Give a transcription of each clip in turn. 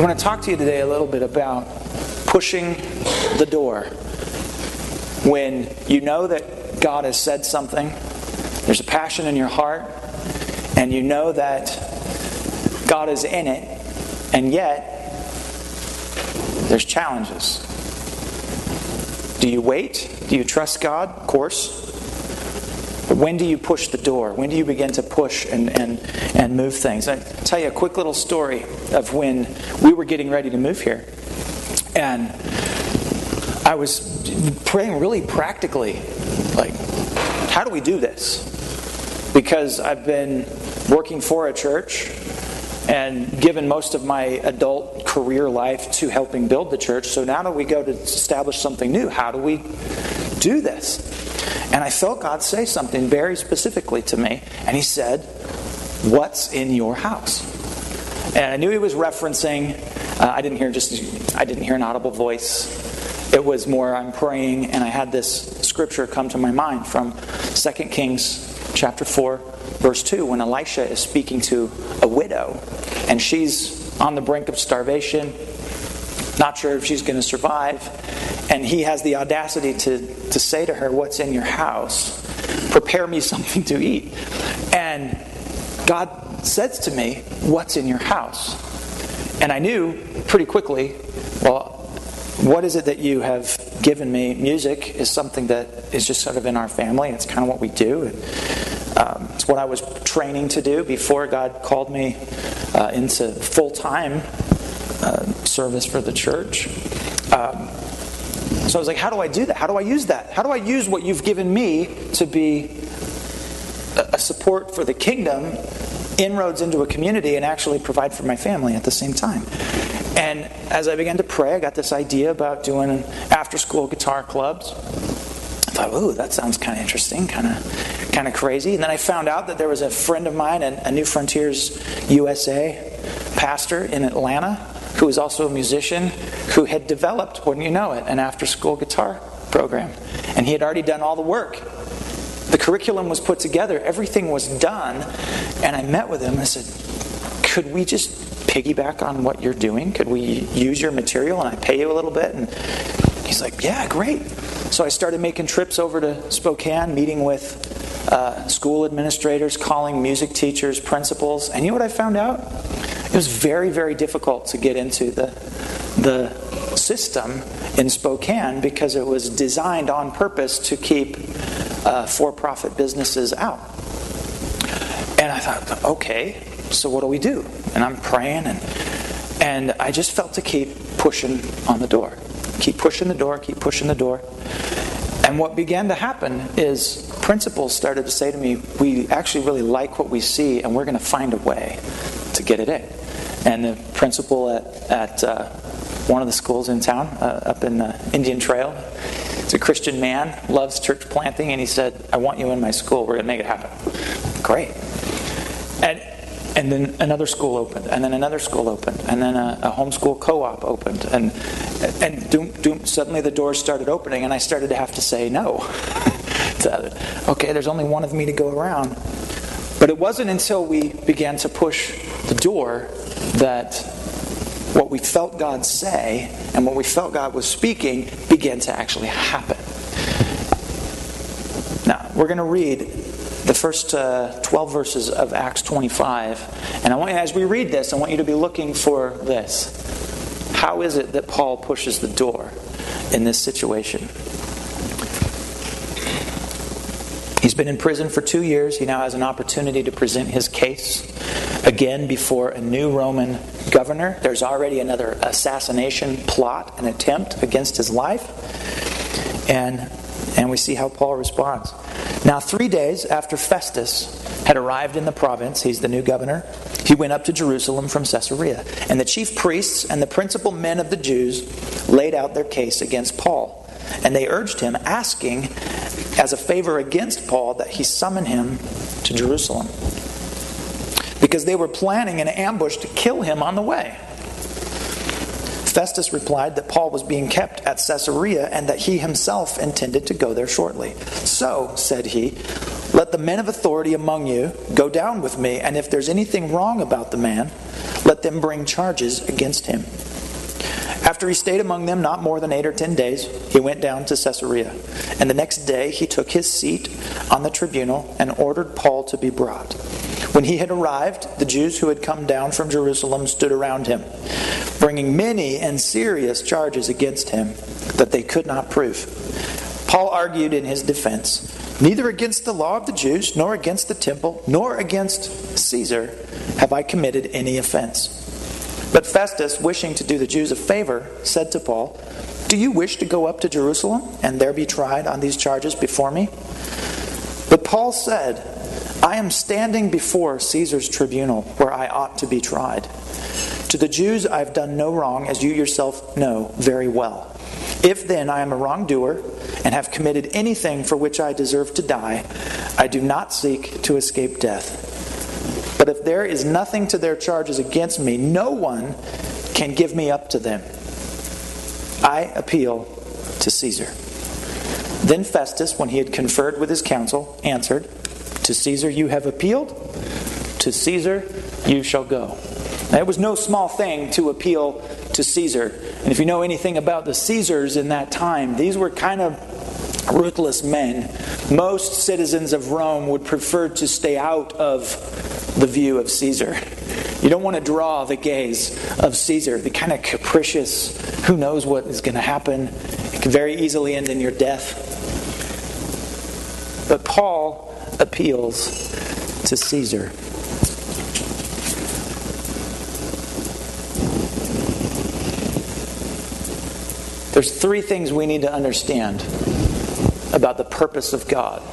I want to talk to you today a little bit about pushing the door. When you know that God has said something, there's a passion in your heart, and you know that God is in it, and yet there's challenges. Do you wait? Do you trust God? Of course. But when do you push the door? When do you begin to push and move things? I'll tell you a quick little story of when we were getting ready to move here. And I was praying really practically, like, how do we do this? Because I've been working for a church and given most of my adult career life to helping build the church. So now that we go to establish something new, how do we do this? And I felt God say something very specifically to me. And He said, "What's in your house?" And I knew He was referencing, I didn't hear an audible voice. It was more, I'm praying, and I had this scripture come to my mind from 2 Kings chapter 4, verse 2, when Elisha is speaking to a widow, and she's on the brink of starvation, not sure if she's going to survive, and he has the audacity to say to her, "What's in your house? Prepare me something to eat." And God says to me, "What's in your house?" And I knew pretty quickly, well, what is it that you have given me? Music is something that is just sort of in our family. It's kind of what we do. It's what I was training to do before God called me into full-time service for the church. So I was like, how do I do that? How do I use that? How do I use what you've given me to be a support for the kingdom, inroads into a community, and actually provide for my family at the same time? And as I began to pray, I got this idea about doing after-school guitar clubs. I thought, ooh, that sounds kind of interesting, kind of crazy. And then I found out that there was a friend of mine, a New Frontiers USA pastor in Atlanta, who was also a musician, who had developed, wouldn't you know it, an after-school guitar program. And he had already done all the work. The curriculum was put together. Everything was done. And I met with him and I said, could we just piggyback on what you're doing? Could we use your material and I pay you a little bit? And he's like, yeah, great. So I started making trips over to Spokane, meeting with school administrators, calling music teachers, principals. And you know what I found out? It was very, very difficult to get into the system in Spokane because it was designed on purpose to keep for-profit businesses out. And I thought, okay, so what do we do? And I'm praying, and I just felt to keep pushing on the door. Keep pushing the door, keep pushing the door. And what began to happen is principals started to say to me, we actually really like what we see, and we're going to find a way to get it in. And the principal at one of the schools in town, up in Indian Trail, he's a Christian man, loves church planting, and he said, I want you in my school. We're going to make it happen. Great. And then another school opened, and then another school opened, and then a homeschool co-op opened, and suddenly the doors started opening, and I started to have to say no. Okay, there's only one of me to go around. But it wasn't until we began to push the door that what we felt God say and what we felt God was speaking began to actually happen. Now, we're going to read the first 12 verses of Acts 25. And I want you, as we read this, I want you to be looking for this. How is it that Paul pushes the door in this situation? He's been in prison for 2 years. He now has an opportunity to present his case again before a new Roman governor. There's already another assassination plot, an attempt against his life. And we see how Paul responds. Now 3 days after Festus had arrived in the province, he's the new governor, he went up to Jerusalem from Caesarea. And the chief priests and the principal men of the Jews laid out their case against Paul. And they urged him, asking as a favor against Paul that he summon him to Jerusalem, because they were planning an ambush to kill him on the way. Festus replied that Paul was being kept at Caesarea and that he himself intended to go there shortly. So, said he, let the men of authority among you go down with me, and if there's anything wrong about the man, let them bring charges against him." After he stayed among them not more than 8 or 10 days, he went down to Caesarea. And the next day he took his seat on the tribunal and ordered Paul to be brought. When he had arrived, the Jews who had come down from Jerusalem stood around him, bringing many and serious charges against him that they could not prove. Paul argued in his defense, "Neither against the law of the Jews, nor against the temple, nor against Caesar have I committed any offense." But Festus, wishing to do the Jews a favor, said to Paul, "Do you wish to go up to Jerusalem and there be tried on these charges before me?" But Paul said, "I am standing before Caesar's tribunal, where I ought to be tried. To the Jews I have done no wrong, as you yourself know very well. If then I am a wrongdoer and have committed anything for which I deserve to die, I do not seek to escape death. But if there is nothing to their charges against me, no one can give me up to them. I appeal to Caesar." Then Festus, when he had conferred with his council, answered, "To Caesar you have appealed, to Caesar you shall go." Now, it was no small thing to appeal to Caesar. And if you know anything about the Caesars in that time, these were kind of ruthless men. Most citizens of Rome would prefer to stay out of the view of Caesar. You don't want to draw the gaze of Caesar, the kind of capricious, who knows what is going to happen. It can very easily end in your death. But Paul appeals to Caesar. There's 3 things we need to understand about the purpose of God.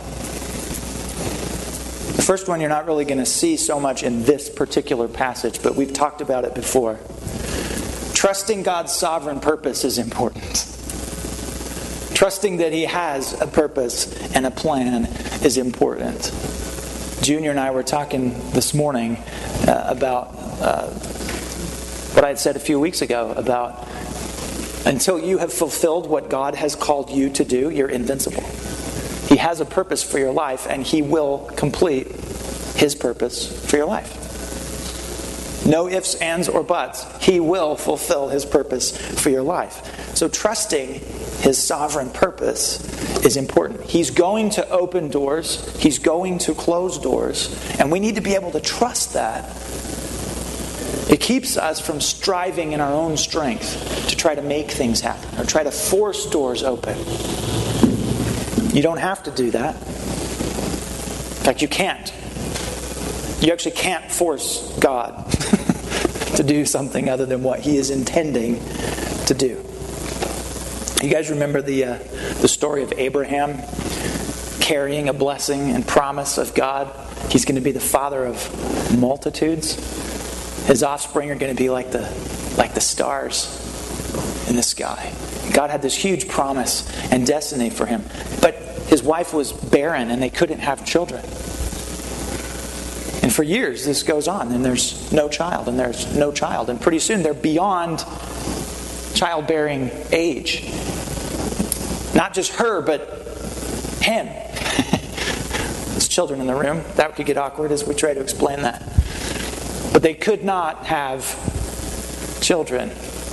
The first one you're not really going to see so much in this particular passage, but we've talked about it before. Trusting God's sovereign purpose is important. Trusting that He has a purpose and a plan is important. Junior and I were talking this morning about what I had said a few weeks ago about until you have fulfilled what God has called you to do, you're invincible. He has a purpose for your life, and He will complete His purpose for your life. No ifs, ands, or buts. He will fulfill His purpose for your life. So trusting His sovereign purpose is important. He's going to open doors. He's going to close doors. And we need to be able to trust that. It keeps us from striving in our own strength to try to make things happen or try to force doors open. You don't have to do that. In fact, you can't. You actually can't force God to do something other than what He is intending to do. You guys remember the story of Abraham carrying a blessing and promise of God? He's going to be the father of multitudes. His offspring are going to be like the stars in the sky. God had this huge promise and destiny for him. But his wife was barren and they couldn't have children. And for years this goes on and there's no child and there's no child. And pretty soon they're beyond childbearing age. Not just her, but him. There's children in the room. That could get awkward as we try to explain that. But they could not have children.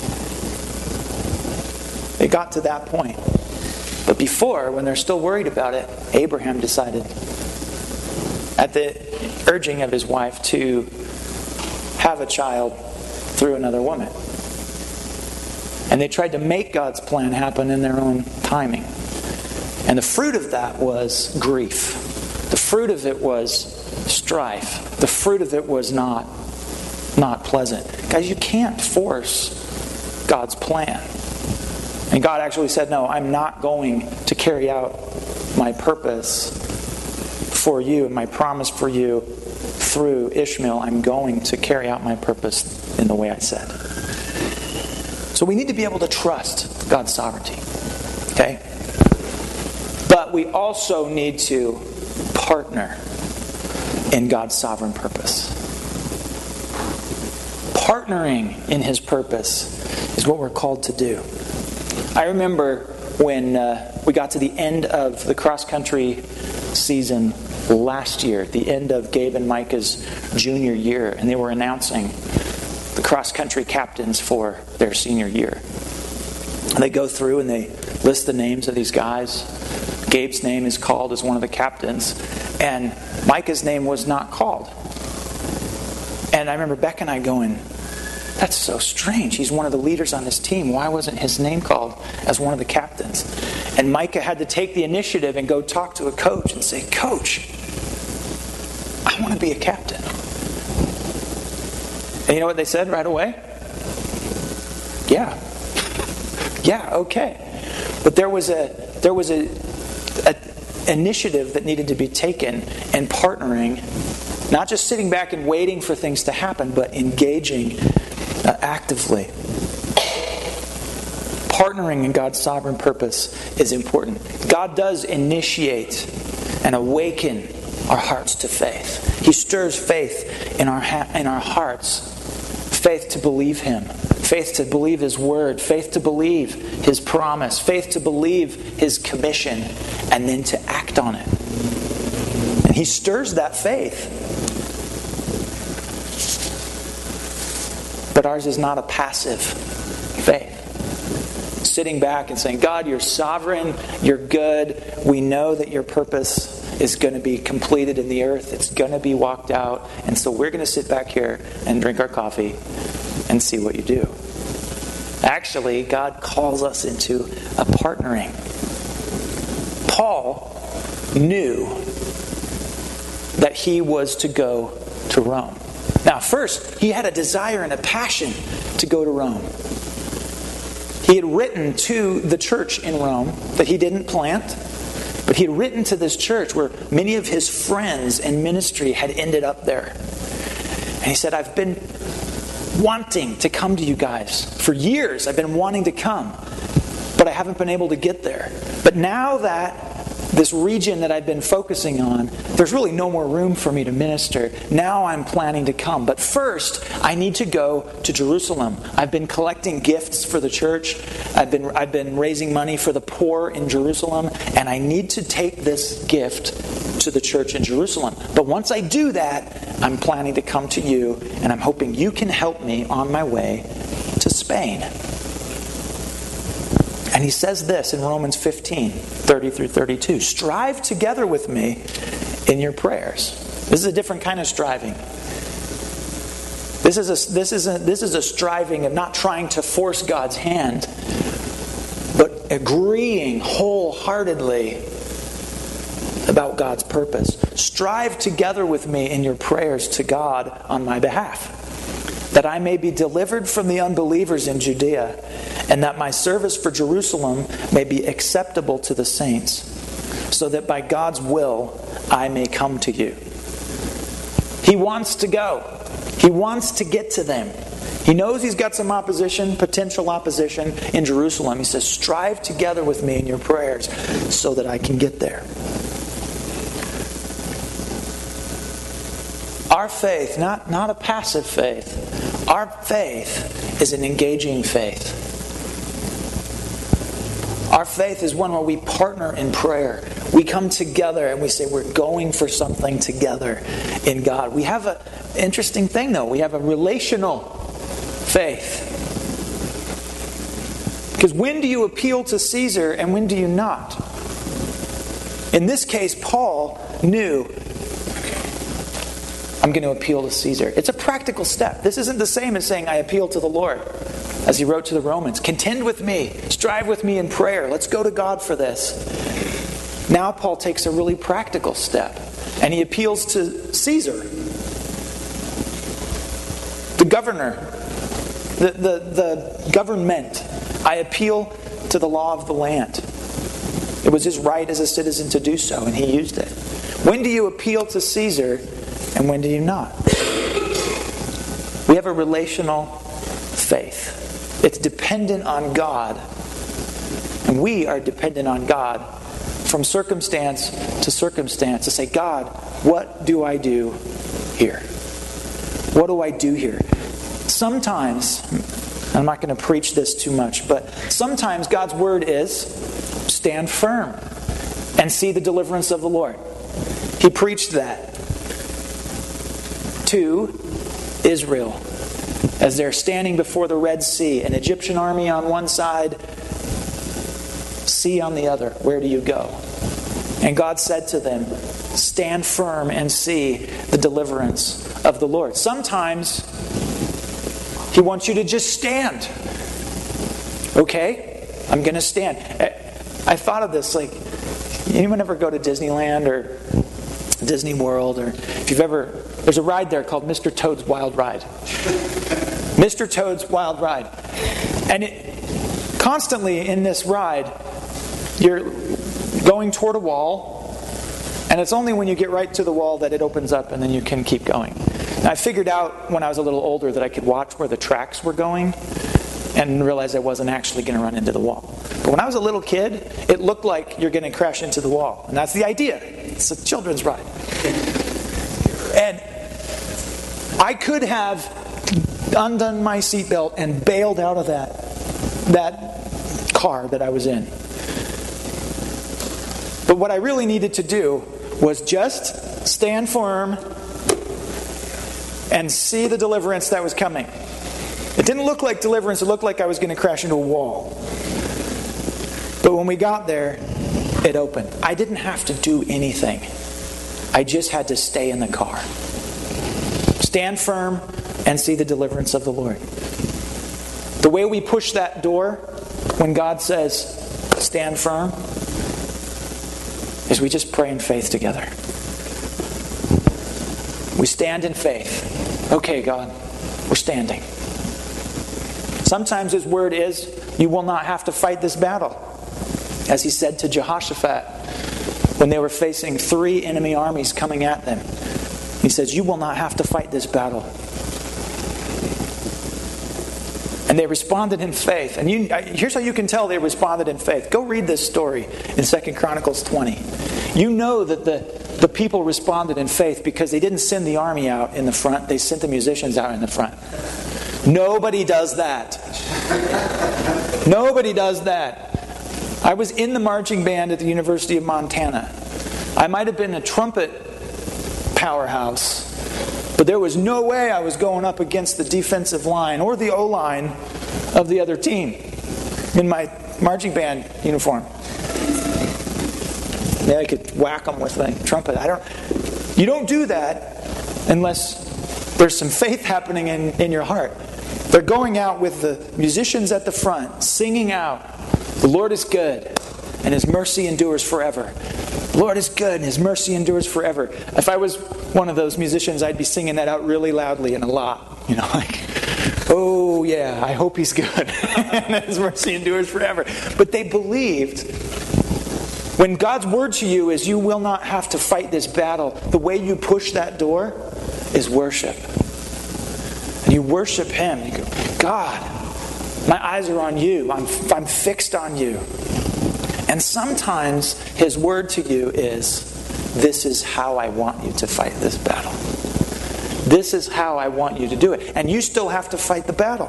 They got to that point. But before, when they're still worried about it, Abraham decided, at the urging of his wife, to have a child through another woman. And they tried to make God's plan happen in their own timing. And the fruit of that was grief. The fruit of it was strife. The fruit of it was not pleasant. Guys, you can't force God's plan. And God actually said, no, I'm not going to carry out my purpose for you and my promise for you through Ishmael. I'm going to carry out my purpose in the way I said. So we need to be able to trust God's sovereignty. Okay? But we also need to partner in God's sovereign purpose. Partnering in His purpose is what we're called to do. I remember when we got to the end of the cross-country season last year, at the end of Gabe and Micah's junior year, and they were announcing the cross-country captains for their senior year. They go through and they list the names of these guys. Gabe's name is called as one of the captains, and Micah's name was not called. And I remember Beck and I going, that's so strange. He's one of the leaders on this team. Why wasn't his name called as one of the captains? And Micah had to take the initiative and go talk to a coach and say, Coach, I want to be a captain. And you know what they said right away? Yeah, okay. But there was a initiative that needed to be taken and partnering, not just sitting back and waiting for things to happen, but engaging actively. Partnering in God's sovereign purpose is important. God does initiate and awaken our hearts to faith. He stirs faith in our hearts. Faith to believe Him. Faith to believe His Word. Faith to believe His promise. Faith to believe His commission. And then to act on it. And He stirs that faith. But ours is not a passive faith. Sitting back and saying, God, you're sovereign, you're good, we know that your purpose is going to be completed in the earth, it's going to be walked out, and so we're going to sit back here and drink our coffee and see what you do. Actually, God calls us into a partnering. Paul knew that he was to go to Rome. Now, first, he had a desire and a passion to go to Rome. He had written to the church in Rome that he didn't plant, but he had written to this church where many of his friends and ministry had ended up there. And he said, I've been wanting to come to you guys. For years, I've been wanting to come, but I haven't been able to get there. But now that this region that I've been focusing on, there's really no more room for me to minister. Now I'm planning to come. But first, I need to go to Jerusalem. I've been collecting gifts for the church. I've been raising money for the poor in Jerusalem. And I need to take this gift to the church in Jerusalem. But once I do that, I'm planning to come to you. And I'm hoping you can help me on my way to Spain. And he says this in Romans 15, 30 through 32. Strive together with me in your prayers. This is a different kind of striving. This is a striving of not trying to force God's hand, but agreeing wholeheartedly about God's purpose. Strive together with me in your prayers to God on my behalf, that I may be delivered from the unbelievers in Judea, and that my service for Jerusalem may be acceptable to the saints, so that by God's will I may come to you. He wants to go. He wants to get to them. He knows he's got some opposition, potential opposition in Jerusalem. He says, strive together with me in your prayers so that I can get there. Our faith, not a passive faith. Our faith is an engaging faith. Our faith is one where we partner in prayer. We come together and we say we're going for something together in God. We have an interesting thing though. We have a relational faith. Because when do you appeal to Caesar and when do you not? In this case, Paul knew, I'm going to appeal to Caesar. It's a practical step. This isn't the same as saying I appeal to the Lord. As he wrote to the Romans, contend with me, strive with me in prayer. Let's go to God for this. Now Paul takes a really practical step, and he appeals to Caesar, the governor, the government. I appeal to the law of the land. It was his right as a citizen to do so, and he used it. When do you appeal to Caesar, and when do you not? We have a relational faith. It's dependent on God. And we are dependent on God from circumstance to circumstance to say, God, what do I do here? What do I do here? Sometimes, I'm not going to preach this too much, but sometimes God's word is stand firm and see the deliverance of the Lord. He preached that to Israel as they're standing before the Red Sea, an Egyptian army on one side, sea on the other. Where do you go? And God said to them, stand firm and see the deliverance of the Lord. Sometimes He wants you to just stand. Okay, I'm going to stand. I thought of this, like, anyone ever go to Disneyland or Disney World, or if you've ever, there's a ride there called Mr. Toad's Wild Ride. Mr. Toad's Wild Ride. And constantly in this ride, you're going toward a wall, and it's only when you get right to the wall that it opens up and then you can keep going. And I figured out when I was a little older that I could watch where the tracks were going and realized I wasn't actually going to run into the wall. But when I was a little kid, it looked like you're going to crash into the wall. And that's the idea. It's a children's ride. And I could have undone my seatbelt and bailed out of that car that I was in. But what I really needed to do was just stand firm and see the deliverance that was coming. It didn't look like deliverance, it looked like I was going to crash into a wall. But when we got there, it opened. I didn't have to do anything. I just had to stay in the car. Stand firm and see the deliverance of the Lord. The way we push that door when God says, stand firm, is we just pray in faith together. We stand in faith. Okay, God, we're standing. Sometimes His word is, you will not have to fight this battle. As He said to Jehoshaphat when they were facing 3 enemy armies coming at them. He says, you will not have to fight this battle. And they responded in faith. And here's how you can tell they responded in faith. Go read this story in 2 Chronicles 20. You know that the people responded in faith because they didn't send the army out in the front. They sent the musicians out in the front. Nobody does that. Nobody does that. I was in the marching band at the University of Montana. I might have been a trumpet powerhouse, but there was no way I was going up against the defensive line or the O-line of the other team in my marching band uniform. Maybe I could whack them with my trumpet. You don't do that unless there's some faith happening in your heart. They're going out with the musicians at the front, singing out, the Lord is good, and His mercy endures forever. The Lord is good, and His mercy endures forever. If I was one of those musicians, I'd be singing that out really loudly and a lot. You know, like, oh yeah, I hope He's good, and His mercy endures forever. But they believed. When God's word to you is you will not have to fight this battle, the way you push that door is worship. And you worship Him. You go, God, my eyes are on you. I'm fixed on you. And sometimes His word to you is, this is how I want you to fight this battle. This is how I want you to do it. And you still have to fight the battle.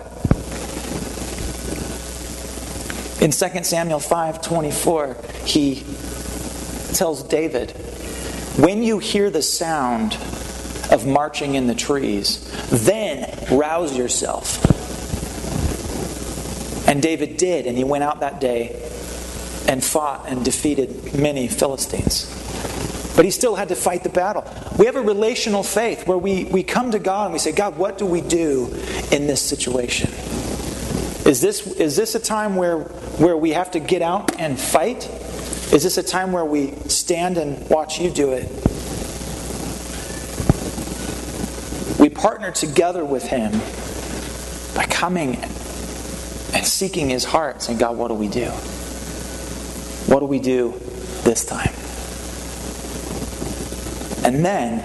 In 2 Samuel 5:24, He tells David, when you hear the sound of marching in the trees, then rouse yourself. And David did, and he went out that day and fought and defeated many Philistines. But he still had to fight the battle. We have a relational faith where we come to God and we say, God, what do we do in this situation? Is this a time where we have to get out and fight? Is this a time where we stand and watch you do it? We partner together with Him by coming and seeking His heart, saying, God, what do we do? What do we do this time? And then,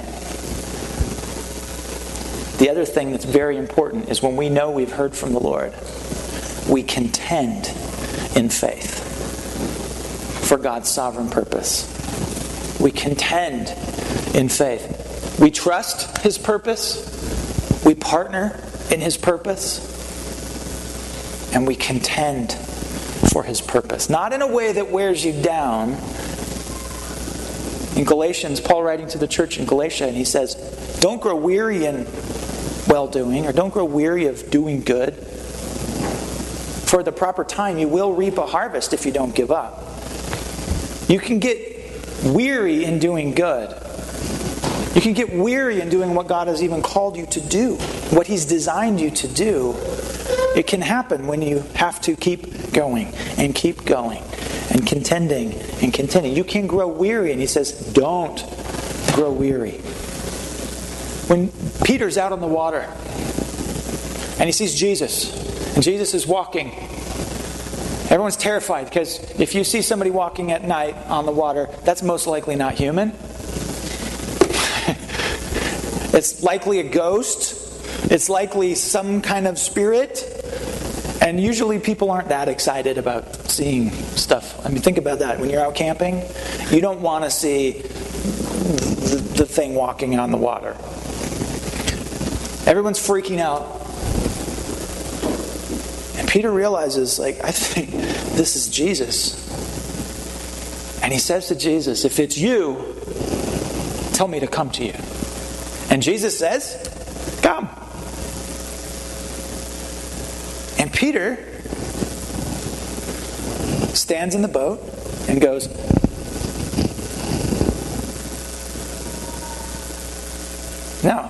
the other thing that's very important is when we know we've heard from the Lord, we contend in faith for God's sovereign purpose. We contend in faith. We trust His purpose. We partner in His purpose. And we contend for His purpose. Not in a way that wears you down, In Galatians, Paul writing to the church in Galatia, and he says, don't grow weary in well-doing, or don't grow weary of doing good. For at the proper time, you will reap a harvest if you don't give up. You can get weary in doing good. You can get weary in doing what God has even called you to do, what He's designed you to do. It can happen when you have to keep going and contending and contending. You can grow weary, and he says, don't grow weary. When Peter's out on the water and he sees Jesus, and Jesus is walking, everyone's terrified, because if you see somebody walking at night on the water, that's most likely not human. It's likely a ghost. It's likely some kind of spirit. And usually people aren't that excited about seeing stuff. I mean, think about that. When you're out camping, you don't want to see the thing walking on the water. Everyone's freaking out. And Peter realizes, I think this is Jesus. And he says to Jesus, if it's you, tell me to come to you. And Jesus says, come. And Peter stands in the boat and goes, no.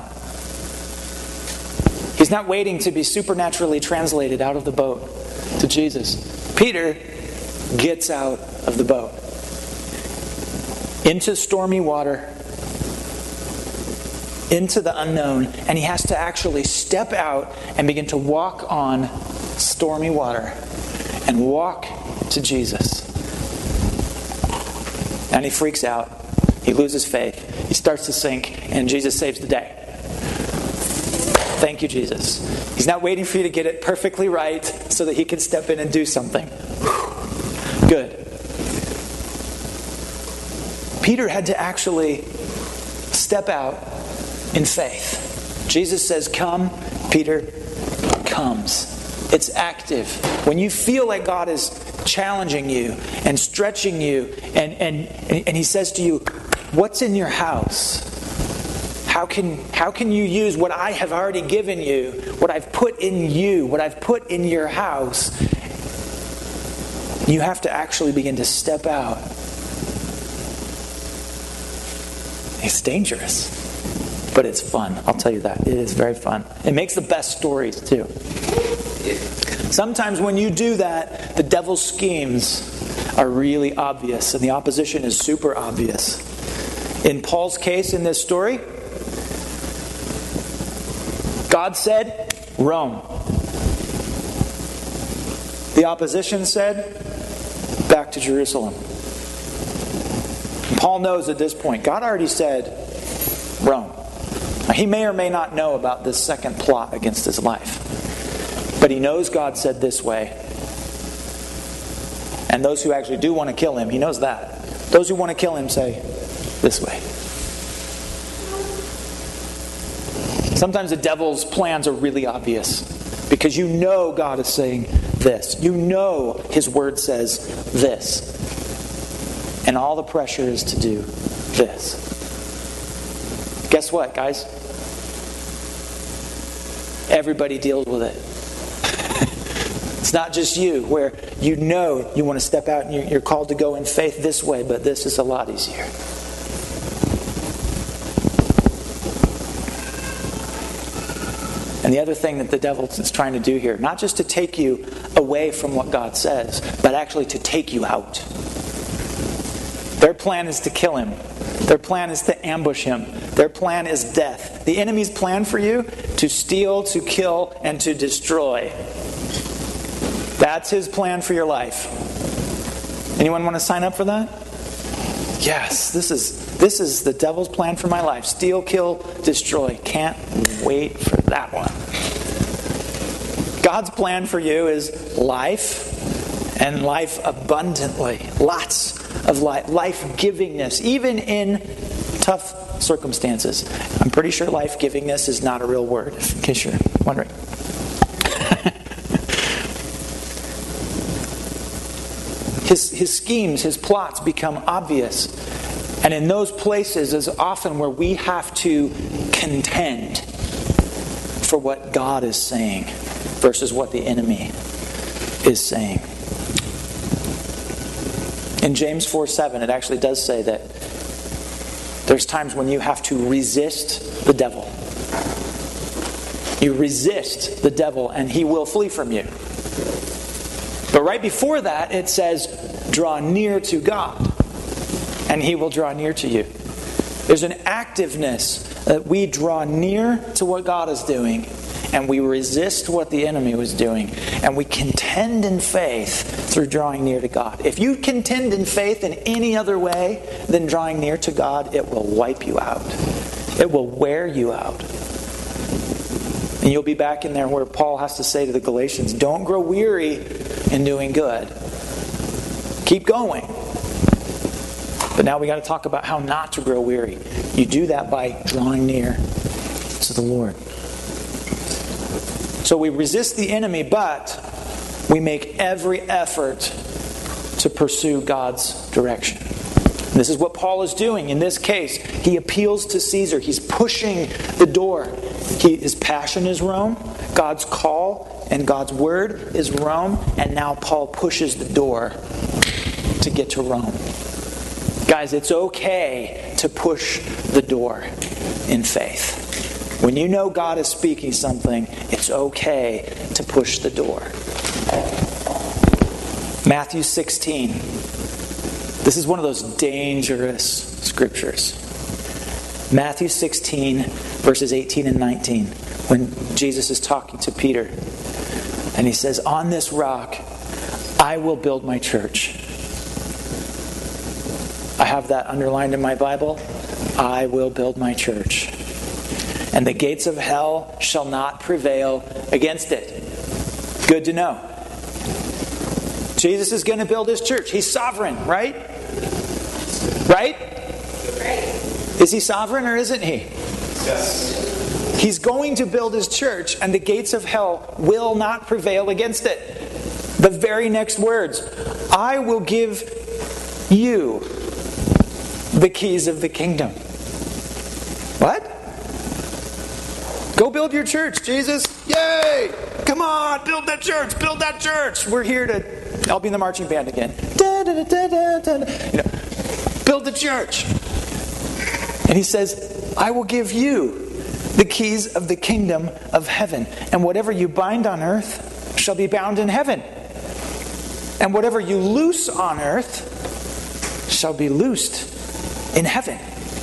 He's not waiting to be supernaturally translated out of the boat to Jesus. Peter gets out of the boat into stormy water, into the unknown, and he has to actually step out and begin to walk on stormy water and walk to Jesus. And he freaks out. He loses faith. He starts to sink, and Jesus saves the day. Thank you, Jesus. He's not waiting for you to get it perfectly right so that he can step in and do something. Good. Peter had to actually step out in faith. Jesus says, come. Peter comes. It's active. When you feel like God is challenging you and stretching you, and he says to you, what's in your house? How can you use what I have already given you, what I've put in you, what I've put in your house? You have to actually begin to step out. It's dangerous, but it's fun. I'll tell you that. It is very fun. It makes the best stories too. Sometimes when you do that, the devil's schemes are really obvious, and the opposition is super obvious. In Paul's case in this story, God said, Rome. The opposition said, back to Jerusalem. And Paul knows at this point, God already said, Rome. Now, he may or may not know about this second plot against his life. But he knows God said this way. And those who actually do want to kill him, he knows that. Those who want to kill him say, this way. Sometimes the devil's plans are really obvious because you know God is saying this. You know His Word says this. And all the pressure is to do this. Guess what, guys? Everybody deals with it. It's not just you, where you know you want to step out and you're called to go in faith this way, but this is a lot easier. And the other thing that the devil is trying to do here, not just to take you away from what God says, but actually to take you out. Their plan is to kill him. Their plan is to ambush him. Their plan is death. The enemy's plan for you, to steal, to kill, and to destroy. That's his plan for your life. Anyone want to sign up for that? Yes, this is the devil's plan for my life. Steal, kill, destroy. Can't wait for that one. God's plan for you is life, and life abundantly. Lots of life-givingness, even in tough circumstances. I'm pretty sure life-givingness is not a real word, in case you're wondering. His schemes, his plots become obvious. And in those places is often where we have to contend for what God is saying versus what the enemy is saying. In James 4:7, it actually does say that there's times when you have to resist the devil. You resist the devil and he will flee from you. But right before that, it says, draw near to God and he will draw near to you. There's an activeness that we draw near to what God is doing and we resist what the enemy was doing. And we contend in faith through drawing near to God. If you contend in faith in any other way than drawing near to God, it will wipe you out. It will wear you out. And you'll be back in there where Paul has to say to the Galatians, don't grow weary in doing good. Keep going. But now we got to talk about how not to grow weary. You do that by drawing near to the Lord. So we resist the enemy, but we make every effort to pursue God's direction. And this is what Paul is doing in this case. He appeals to Caesar. He's pushing the door. His passion is Rome. God's call and God's word is Rome. And now Paul pushes the door to get to Rome. Guys, it's okay to push the door in faith. When you know God is speaking something, it's okay to push the door. Matthew 16. This is one of those dangerous scriptures. Matthew 16, verses 18 and 19. When Jesus is talking to Peter. And he says, on this rock, I will build my church. I have that underlined in my Bible. I will build my church. And the gates of hell shall not prevail against it. Good to know. Jesus is going to build his church. He's sovereign, right? Right? Is he sovereign or isn't he? Yes. He's going to build his church and the gates of hell will not prevail against it. The very next words. I will give you the keys of the kingdom. What? Go build your church, Jesus. Yay! Come on, build that church. Build that church. We're here to... I'll be in the marching band again. Da, da, da, da, da, da. Build the church. And he says, I will give you the keys of the kingdom of heaven. And whatever you bind on earth shall be bound in heaven. And whatever you loose on earth shall be loosed in heaven.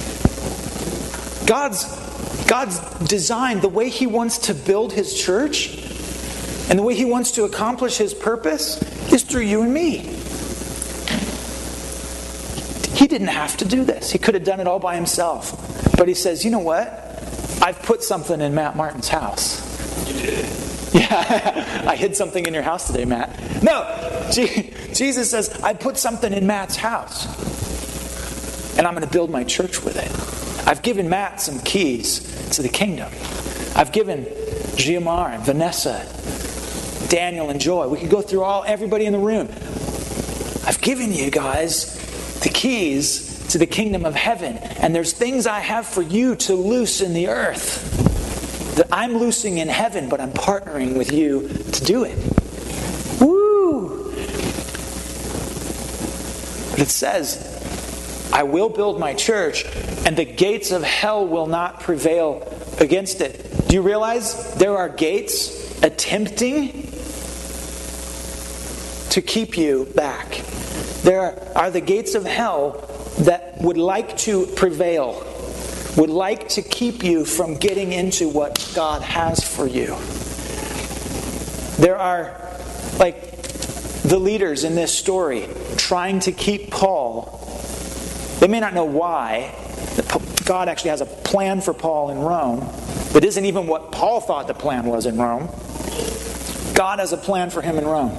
God's design, the way he wants to build his church and the way he wants to accomplish his purpose is through you and me. He didn't have to do this. He could have done it all by himself. But he says, you know what? I've put something in Matt Martin's house. You did. Yeah, I hid something in your house today, Matt. No, Jesus says, I put something in Matt's house. And I'm going to build my church with it. I've given Matt some keys to the kingdom. I've given Giamar and Vanessa, Daniel and Joy. We could go through everybody in the room. I've given you guys the keys to the kingdom of heaven. And there's things I have for you to loose in the earth that I'm loosing in heaven, but I'm partnering with you to do it. Woo! But it says, I will build my church, and the gates of hell will not prevail against it. Do you realize there are gates attempting to keep you back? There are the gates of hell that would like to prevail, would like to keep you from getting into what God has for you. There are, like, the leaders in this story trying to keep Paul. They may not know why. God actually has a plan for Paul in Rome that isn't even what Paul thought the plan was in Rome. God has a plan for him in Rome.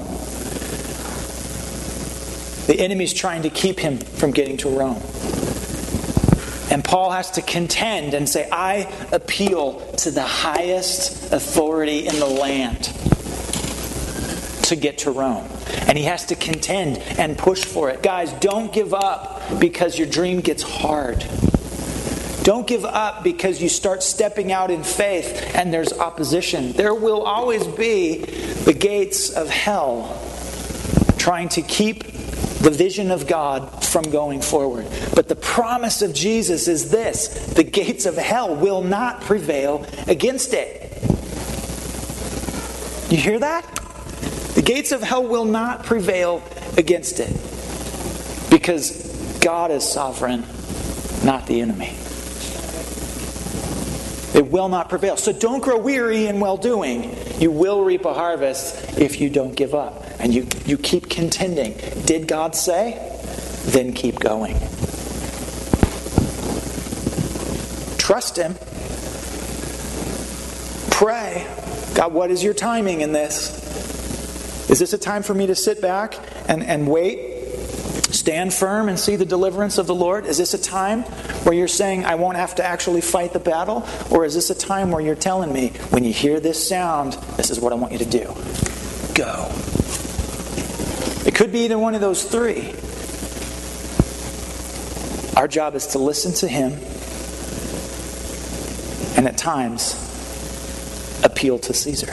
The enemy's trying to keep him from getting to Rome. And Paul has to contend and say, I appeal to the highest authority in the land to get to Rome. And he has to contend and push for it. Guys, don't give up because your dream gets hard. Don't give up because you start stepping out in faith and there's opposition. There will always be the gates of hell trying to keep the vision of God from going forward. But the promise of Jesus is this: the gates of hell will not prevail against it. You hear that? The gates of hell will not prevail against it. Because God is sovereign, not the enemy. It will not prevail. So don't grow weary in well-doing. You will reap a harvest if you don't give up. And you keep contending. Did God say? Then keep going. Trust Him. Pray. God, what is your timing in this? Is this a time for me to sit back and wait? Stand firm and see the deliverance of the Lord? Is this a time where you're saying, I won't have to actually fight the battle? Or is this a time where you're telling me, when you hear this sound, this is what I want you to do? Go. It could be either one of those three. Our job is to listen to Him and at times appeal to Caesar.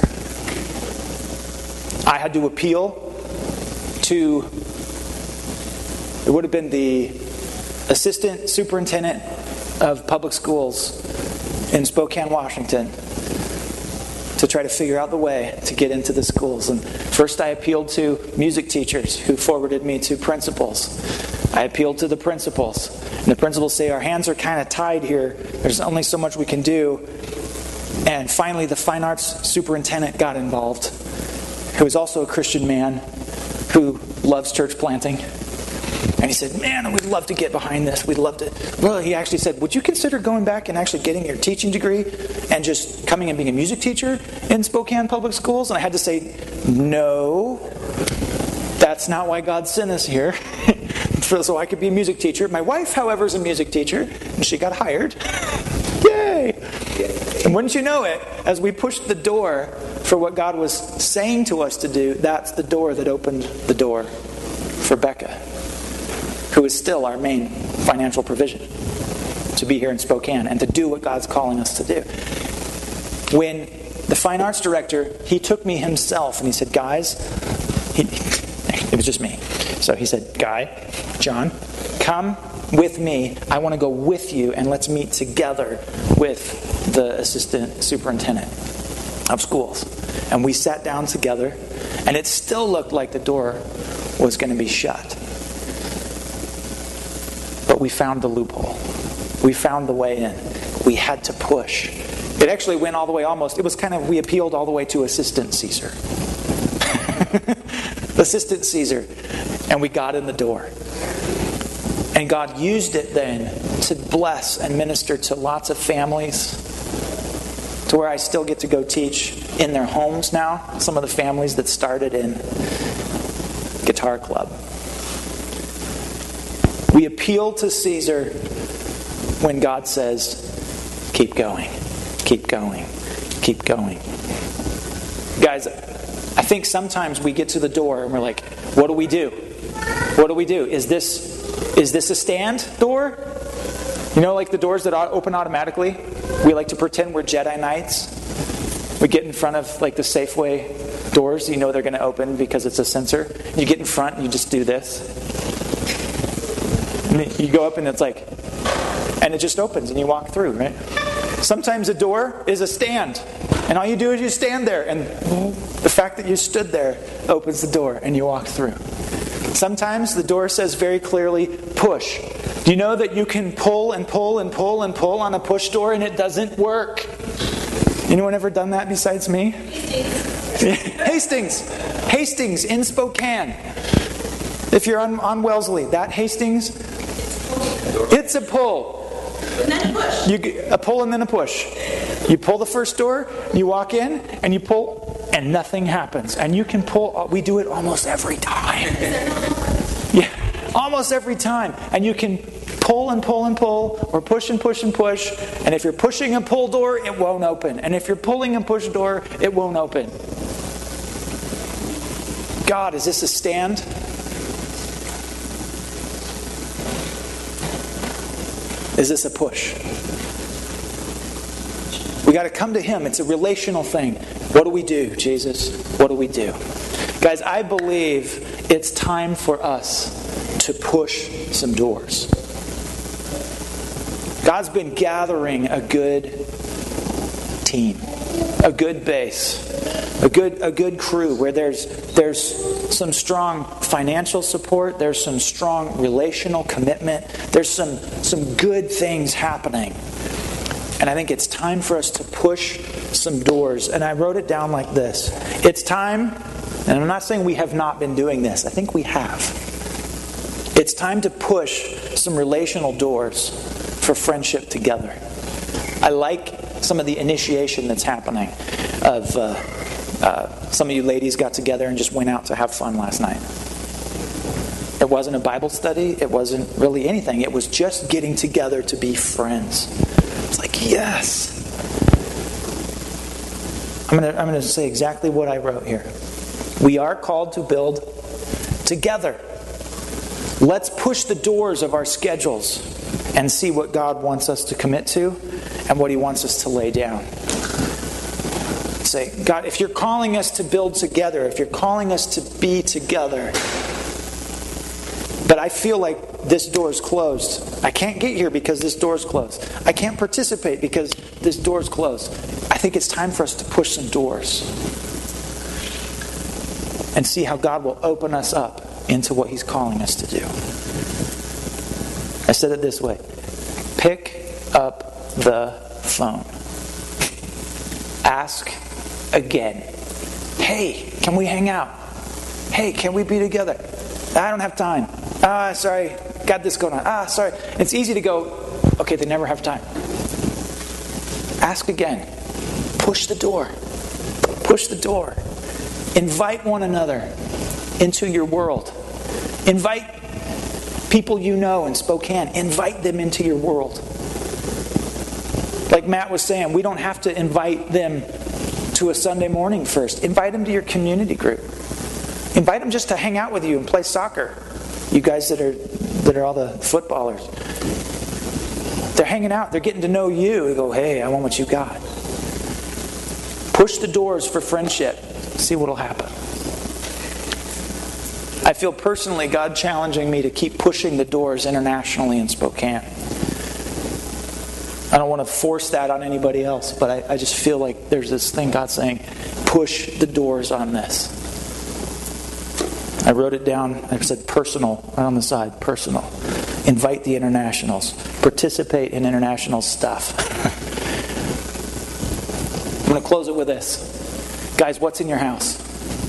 I had to appeal to, it would have been the assistant superintendent of public schools in Spokane, Washington, to try to figure out the way to get into the schools. And first I appealed to music teachers who forwarded me to principals. I appealed to the principals. And the principals say, our hands are kind of tied here. There's only so much we can do. And finally the fine arts superintendent got involved, who is also a Christian man who loves church planting. And he said, man, we'd love to get behind this. We'd love to. Well, he actually said, would you consider going back and actually getting your teaching degree and just coming and being a music teacher in Spokane Public Schools? And I had to say, no, that's not why God sent us here. So I could be a music teacher. My wife, however, is a music teacher, and she got hired. Yay! And wouldn't you know it, as we pushed the door for what God was saying to us to do, that's the door that opened the door for Becca, who is still our main financial provision, to be here in Spokane and to do what God's calling us to do. When the fine arts director, he took me himself and he said, guys, it was just me. So he said, Guy, John, come with me. I want to go with you and let's meet together with the assistant superintendent of schools. And we sat down together and it still looked like the door was going to be shut. But we found the loophole. We found the way in. We had to push. It actually went all the way almost. It was kind of, we appealed all the way to Assistant Caesar. Assistant Caesar. And we got in the door. And God used it then to bless and minister to lots of families, to where I still get to go teach in their homes now. Some of the families that started in Guitar Club. We appeal to Caesar when God says, keep going, keep going, keep going. Guys, I think sometimes we get to the door and we're like, what do we do? What do we do? Is this a stand door? You know, like the doors that open automatically? We like to pretend we're Jedi Knights. We get in front of like the Safeway doors. You know they're going to open because it's a sensor. You get in front and you just do this. And you go up and it's like, and it just opens and you walk through, right? Sometimes a door is a stand. And all you do is you stand there. And the fact that you stood there opens the door and you walk through. Sometimes the door says very clearly, push. Do you know that you can pull and pull and pull and pull on a push door and it doesn't work? Anyone ever done that besides me? Hastings. Hastings in Spokane. If you're on Wellesley, that Hastings, it's a pull. And then a push. A pull and then a push. You pull the first door, you walk in, and you pull, and nothing happens. And you can pull, we do it almost every time. Yeah, almost every time. And you can pull and pull and pull, or push and push and push. And if you're pushing a pull door, it won't open. And if you're pulling a push door, it won't open. God, is this a stand? Is this a push? We got to come to Him. It's a relational thing. What do we do, Jesus? What do we do? Guys, I believe it's time for us to push some doors. God's been gathering a good team, a good base, a good crew where there's some strong financial support, there's some strong relational commitment, there's some good things happening. And I think it's time for us to push some doors. And I wrote it down like this. It's time, and I'm not saying we have not been doing this. I think we have. It's time to push some relational doors for friendship together. I like some of the initiation that's happening. Some of you ladies got together and just went out to have fun last night. It wasn't a Bible study. It wasn't really anything. It was just getting together to be friends. It's like, yes. I'm gonna say exactly what I wrote here. We are called to build together. Let's push the doors of our schedules and see what God wants us to commit to and what He wants us to lay down. Say, God, if you're calling us to build together, if you're calling us to be together, but I feel like this door is closed. I can't get here because this door is closed. I can't participate because this door is closed. I think it's time for us to push some doors and see how God will open us up into what He's calling us to do. I said it this way. Pick up the phone. Ask again. Hey, can we hang out? Hey, can we be together? I don't have time. Sorry, got this going on. Sorry. It's easy to go, okay, they never have time. Ask again. Push the door. Push the door. Invite one another into your world. Invite people you know in Spokane. Invite them into your world. Like Matt was saying, we don't have to invite them to a Sunday morning first. Invite them to your community group. Invite them just to hang out with you and play soccer. You guys that are all the footballers. They're hanging out. They're getting to know you. They go, hey, I want what you got. Push the doors for friendship. See what will happen. I feel personally God challenging me to keep pushing the doors internationally in Spokane. I don't want to force that on anybody else, but I just feel like there's this thing God's saying, push the doors on this. I wrote it down. I said personal, right on the side, personal. Invite the internationals. Participate in international stuff. I'm going to close it with this. Guys, what's in your house?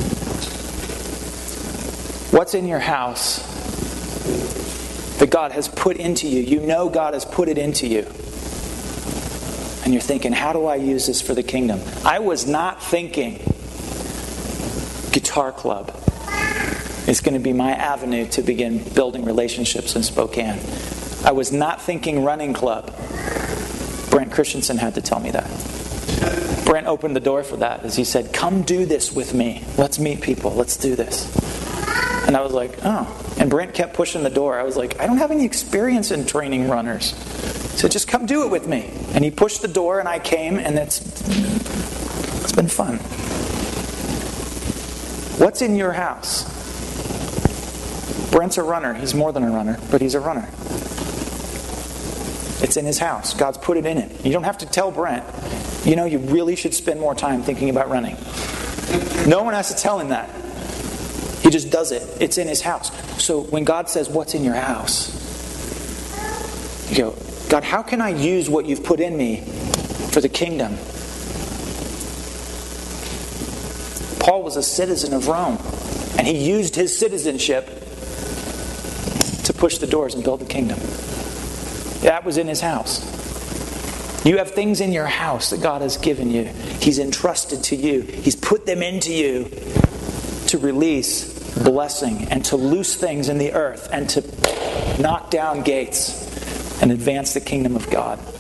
What's in your house that God has put into you? You know God has put it into you. And you're thinking, how do I use this for the kingdom? I was not thinking guitar club is going to be my avenue to begin building relationships in Spokane. I was not thinking running club. Brent Christensen had to tell me that. Brent opened the door for that as he said, come do this with me. Let's meet people. Let's do this. And I was like, oh. And Brent kept pushing the door. I was like, I don't have any experience in training runners. So just come do it with me. And he pushed the door and I came, and it's been fun. What's in your house? Brent's a runner. He's more than a runner, but he's a runner. It's in his house. God's put it in it. You don't have to tell Brent, you know, you really should spend more time thinking about running. No one has to tell him that. He just does it. It's in his house. So when God says, what's in your house? You go, God, how can I use what you've put in me for the kingdom? Paul was a citizen of Rome, and he used his citizenship to push the doors and build the kingdom. That was in his house. You have things in your house that God has given you. He's entrusted to you. He's put them into you to release blessing and to loose things in the earth and to knock down gates and advance the kingdom of God.